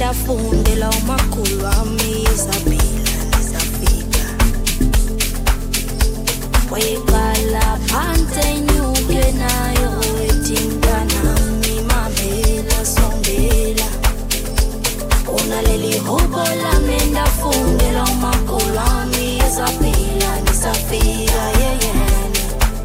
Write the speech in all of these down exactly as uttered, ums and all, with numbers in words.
ndafundela umakhulu wami ezaphila nezafika wayeqala phansi enyuke nayo ethi mntanami mamela sondela unaleli hubo lami ndafundela umakhulu wami ezaphila nezafika yeyena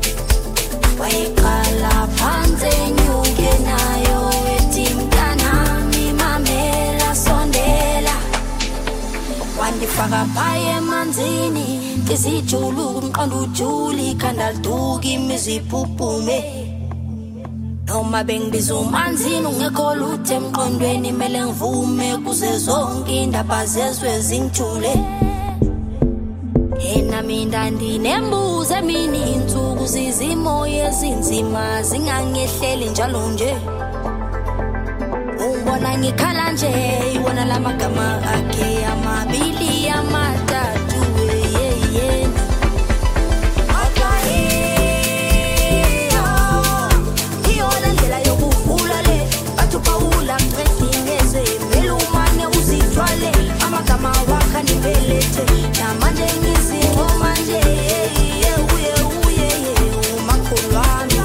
wayeqala phansi enyuke nayo ethi mntanami mamela sondela wandifaka phaya emanzini ngizijulu umqondo ujuli ikhanda liduka imiziphuphume noma bengibiza umanzini ungekho lutho emqondweni mele ngivume kuze zonke indaba zezwe zingijule yena mina ndinembuzo emini insuku zizimo ezinzima zingangehleli njalo nje ungibona ngikhala nje iwona lamagama akhe amabili amathathu yeyena iyona ndlela yokuvula le bathi Paula ngcedingeze vele umane uzithwale amagama wakhe andibelethe namanje ngizingoma nje uye uye umakhulu wami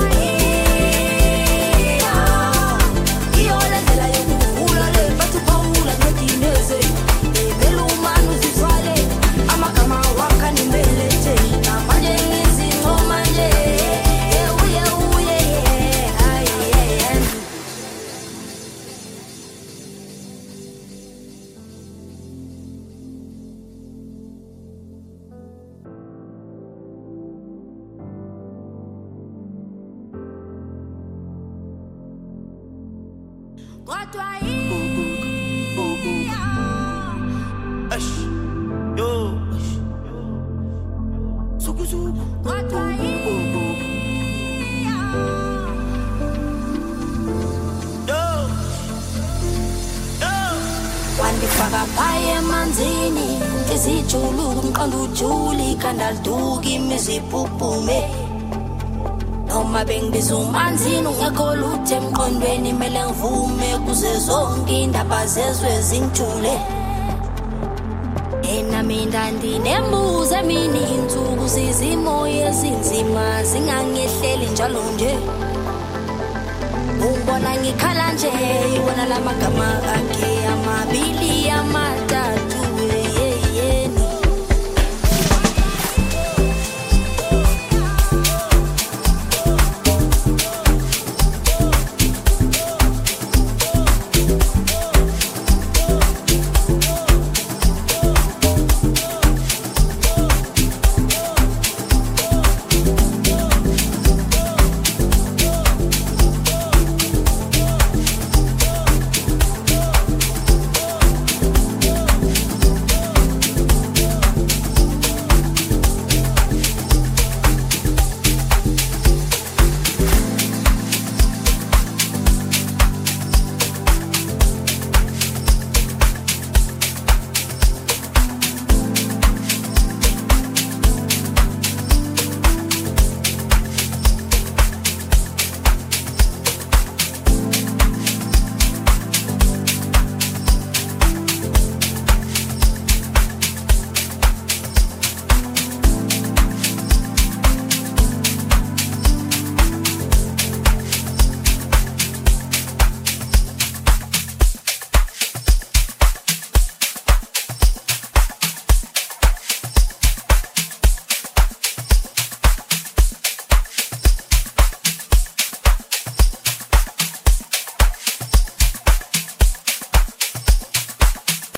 iyona ndlela yokuvula le bathi Paula ngcedingeze vele umane uzithwale amagama wakhe andibelethe namanje ngizingoma nje uye uye kodwa Ash, yo, suku suku, kodwa yo, yo. wandifaka phaya emanzini ngizijulu umqondo ujuli ikhanda liduka imiziphuphume noma bengibiza umanzini ungekho lutho emqondweni mele ngivume kuze zonke indaba zezwe zingijule yena mina ndinembuzo emini insuku zizimo ezinzima zingangehleli njalo nje ungibona ngikhala nje iwona lamagama akhe amabili amathathu